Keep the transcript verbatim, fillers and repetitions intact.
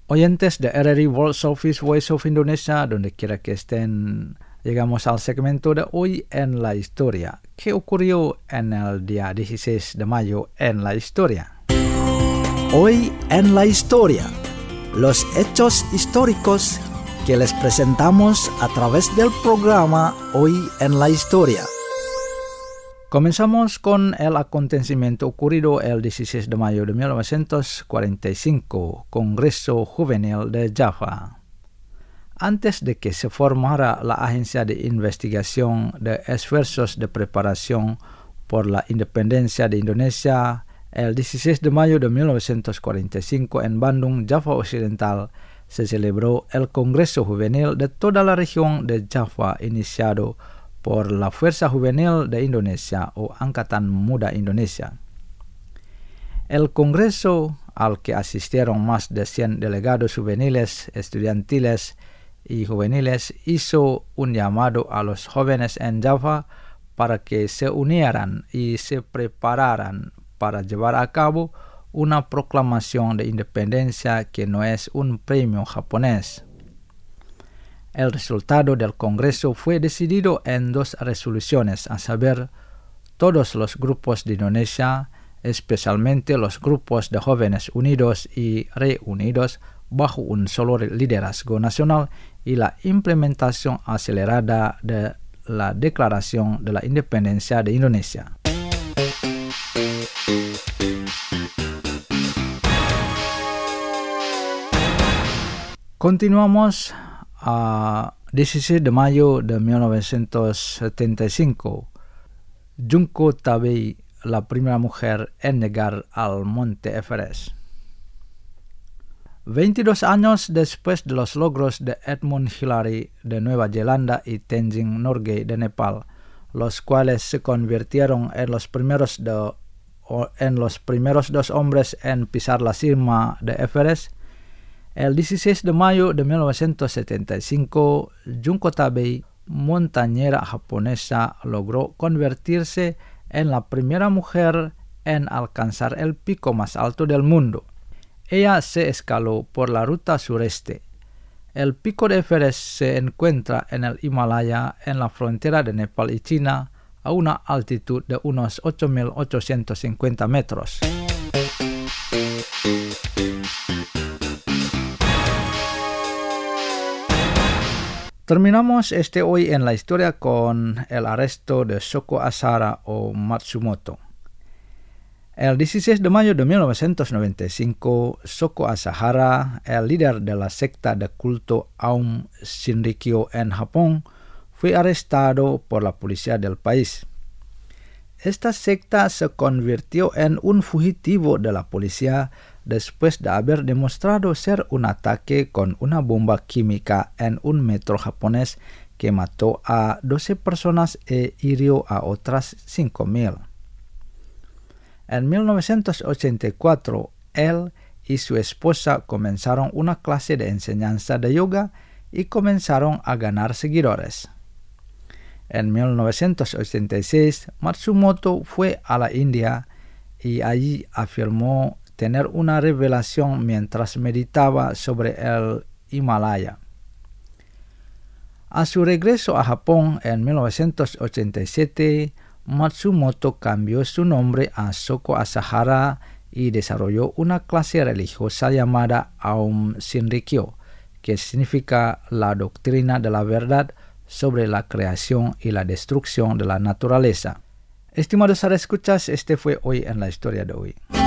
Oyentes de R R I World Service Voice of Indonesia, donde quiera que estén, llegamos al segmento de hoy en la historia. ¿Qué ocurrió en el día dieciséis de mayo en la historia? Hoy en la historia, los hechos históricos que les presentamos a través del programa Hoy en la historia. Comenzamos con el acontecimiento ocurrido el dieciséis de mayo de mil novecientos cuarenta y cinco, Congreso Juvenil de Java. Antes de que se formara la Agencia de Investigación de Esfuerzos de Preparación por la Independencia de Indonesia, el dieciséis de mayo de mil novecientos cuarenta y cinco en Bandung, Java Occidental, se celebró el Congreso Juvenil de toda la región de Java, iniciado por la Fuerza Juvenil de Indonesia o Angkatan Muda Indonesia. El Congreso, al que asistieron más de cien delegados juveniles, estudiantiles y juveniles, hizo un llamado a los jóvenes en Java para que se unieran y se prepararan para llevar a cabo una proclamación de independencia que no es un premio japonés. El resultado del Congreso fue decidido en dos resoluciones, a saber, todos los grupos de Indonesia, especialmente los grupos de jóvenes unidos y reunidos bajo un solo liderazgo nacional, y la implementación acelerada de la Declaración de la Independencia de Indonesia. Continuamos a dieciséis de mayo de mil novecientos setenta y cinco. Junko Tabei, la primera mujer en llegar al Monte Everest. veintidós años después de los logros de Edmund Hillary de Nueva Zelanda y Tenzing Norgay de Nepal, los cuales se convirtieron en los primeros, de, en los primeros dos hombres en pisar la cima de Everest, el dieciséis de mayo de mil novecientos setenta y cinco, Junko Tabei, montañera japonesa, logró convertirse en la primera mujer en alcanzar el pico más alto del mundo. Ella se escaló por la ruta sureste. El pico de Everest se encuentra en el Himalaya, en la frontera de Nepal y China, a una altitud de unos ocho mil ochocientos cincuenta metros. Terminamos este hoy en la historia con el arresto de Shoko Asahara o Matsumoto. El dieciséis de mayo de mil novecientos noventa y cinco, Shoko Asahara, el líder de la secta de culto Aum Shinrikyo en Japón, fue arrestado por la policía del país. Esta secta se convirtió en un fugitivo de la policía después de haber demostrado ser un ataque con una bomba química en un metro japonés que mató a doce personas e hirió a otras cinco mil. En mil novecientos ochenta y cuatro, él y su esposa comenzaron una clase de enseñanza de yoga y comenzaron a ganar seguidores. En mil novecientos ochenta y seis, Matsumoto fue a la India y allí afirmó tener una revelación mientras meditaba sobre el Himalaya. A su regreso a Japón en mil novecientos ochenta y siete, Matsumoto cambió su nombre a Shoko Asahara y desarrolló una clase religiosa llamada Aum Shinrikyo, que significa la doctrina de la verdad sobre la creación y la destrucción de la naturaleza. Estimados escuchas, este fue Hoy en la Historia de hoy.